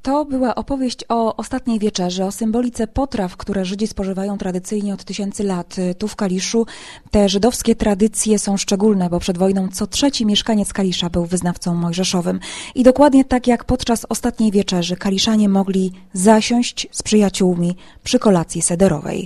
To była opowieść o ostatniej wieczerzy, o symbolice potraw, które Żydzi spożywają tradycyjnie od tysięcy lat tu w Kaliszu. Te żydowskie tradycje są szczególne, bo przed wojną co trzeci mieszkaniec Kalisza był wyznawcą mojżeszowym. I dokładnie tak jak podczas ostatniej wieczerzy kaliszanie mogli zasiąść z przyjaciółmi przy kolacji sederowej.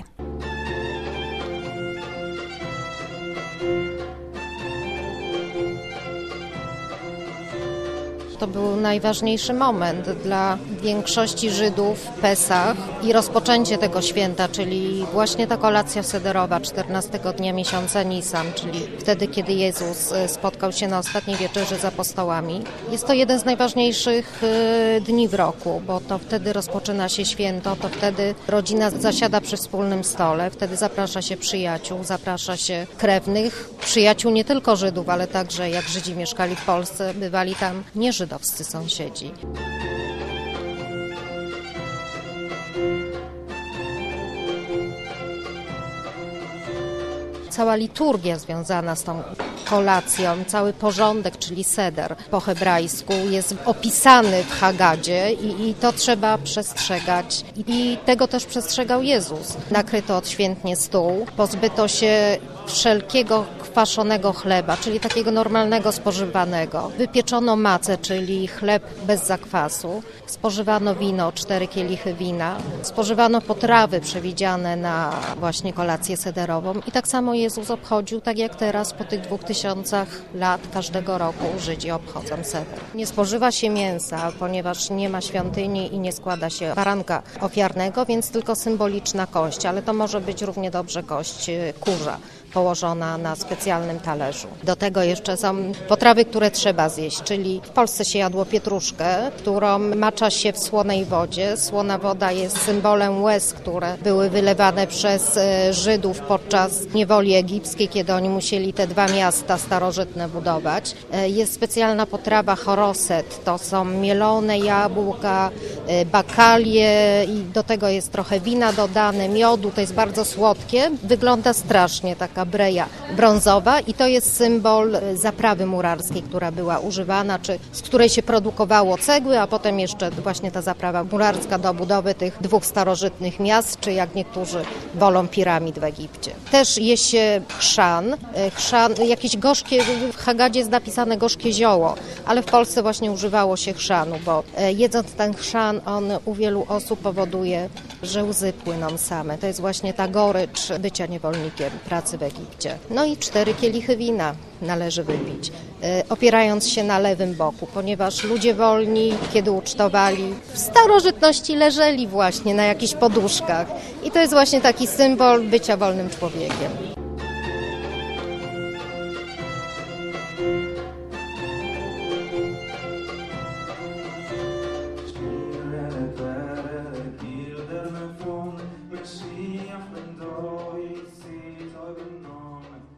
To był najważniejszy moment dla większości Żydów, Pesach i rozpoczęcie tego święta, czyli właśnie ta kolacja sederowa 14 dnia miesiąca Nisan, czyli wtedy, kiedy Jezus spotkał się na ostatniej wieczerzy z apostołami. Jest to jeden z najważniejszych dni w roku, bo to wtedy rozpoczyna się święto, to wtedy rodzina zasiada przy wspólnym stole, wtedy zaprasza się przyjaciół, zaprasza się krewnych, przyjaciół nie tylko Żydów, ale także jak Żydzi mieszkali w Polsce, bywali tam nieżydowscy sąsiedzi. Cała liturgia związana z tą kolacją, cały porządek, czyli seder po hebrajsku jest opisany w Haggadzie i to trzeba przestrzegać. I tego też przestrzegał Jezus. Nakryto odświętnie stół, pozbyto się wszelkiego kwaszonego chleba, czyli takiego normalnego spożywanego. Wypieczono macę, czyli chleb bez zakwasu. Spożywano wino, 4 kielichy wina. Spożywano potrawy przewidziane na właśnie kolację sederową. I tak samo Jezus obchodził, tak jak teraz po tych 2000 lat każdego roku Żydzi obchodzą seder. Nie spożywa się mięsa, ponieważ nie ma świątyni i nie składa się baranka ofiarnego, więc tylko symboliczna kość, ale to może być równie dobrze kość kurza położona na specjalnym talerzu. Do tego jeszcze są potrawy, które trzeba zjeść, czyli w Polsce się jadło pietruszkę, którą macza się w słonej wodzie. Słona woda jest symbolem łez, które były wylewane przez Żydów podczas niewoli egipskiej, kiedy oni musieli te 2 miasta starożytne budować. Jest specjalna potrawa choroset, to są mielone jabłka, bakalie i do tego jest trochę wina dodane, miodu, to jest bardzo słodkie. Wygląda strasznie, taka breja brązowa i to jest symbol zaprawy murarskiej, która była używana, czy z której się produkowało cegły, a potem jeszcze właśnie ta zaprawa murarska do budowy tych 2 starożytnych miast, czy jak niektórzy wolą piramid w Egipcie. Też je się chrzan, jakieś gorzkie, w Haggadzie jest napisane gorzkie zioło, ale w Polsce właśnie używało się chrzanu, bo jedząc ten chrzan, on u wielu osób powoduje, że łzy płyną same. To jest właśnie ta gorycz bycia niewolnikiem, pracy w Egipcie. No i 4 kielichy wina należy wypić, opierając się na lewym boku, ponieważ ludzie wolni, kiedy ucztowali, w starożytności leżeli właśnie na jakichś poduszkach. I to jest właśnie taki symbol bycia wolnym człowiekiem.